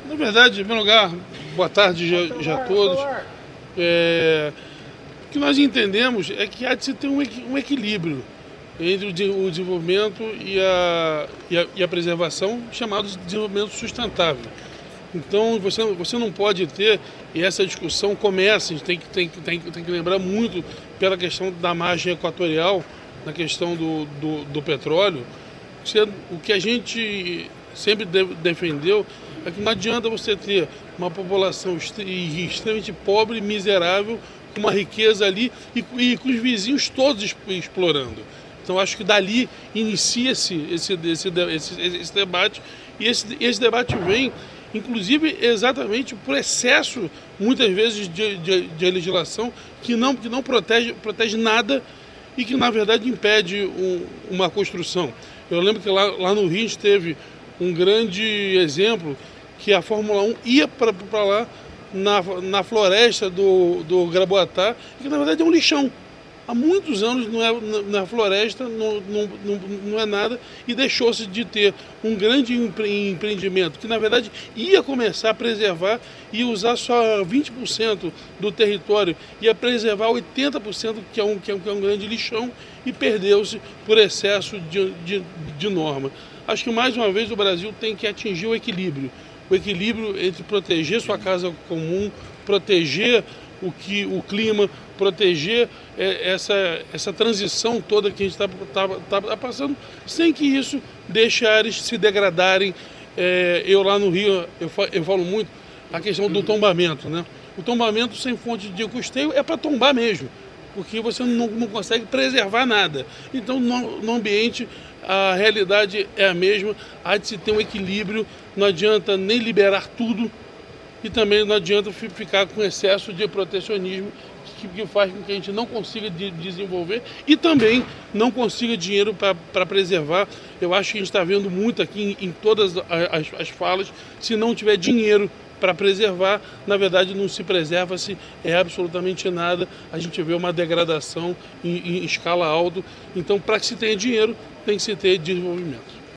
Na verdade, em primeiro lugar, boa tarde já a todos. O que nós entendemos é que há de se ter um equilíbrio entre o desenvolvimento e a preservação, chamado de desenvolvimento sustentável. Então, você não pode ter, e essa discussão começa, a gente tem que lembrar muito pela questão da margem equatorial, na questão do petróleo. O que a gente sempre defendeu é que não adianta você ter uma população extremamente pobre, miserável, com uma riqueza ali e com os vizinhos todos explorando. Então acho que dali inicia-se esse debate, e esse debate vem, inclusive, exatamente por excesso, muitas vezes, de legislação que não protege nada e que, na verdade, impede uma construção. Eu lembro que lá no Rio a gente teve um grande exemplo, que a Fórmula 1 ia para lá na floresta do Graboatá, que na verdade é um lixão. Há muitos anos na floresta, não é nada, e deixou-se de ter um grande empreendimento que na verdade ia começar a preservar e usar só 20% do território, ia preservar 80% que é um grande lixão, e perdeu-se por excesso de norma. Acho que mais uma vez o Brasil tem que atingir o equilíbrio entre proteger sua casa comum, proteger o clima, proteger essa transição toda que a gente está passando, sem que isso deixe áreas se degradarem. Eu lá no Rio, eu falo muito a questão do tombamento, né? O tombamento sem fonte de custeio é para tombar mesmo, porque você não consegue preservar nada. Então, no ambiente, a realidade é a mesma, há de se ter um equilíbrio, não adianta nem liberar tudo, e também não adianta ficar com excesso de protecionismo que faz com que a gente não consiga desenvolver e também não consiga dinheiro para preservar. Eu acho que a gente está vendo muito aqui em todas as falas, se não tiver dinheiro para preservar, na verdade não se preserva-se absolutamente nada, a gente vê uma degradação em escala alta. Então, para que se tenha dinheiro, tem que se ter desenvolvimento.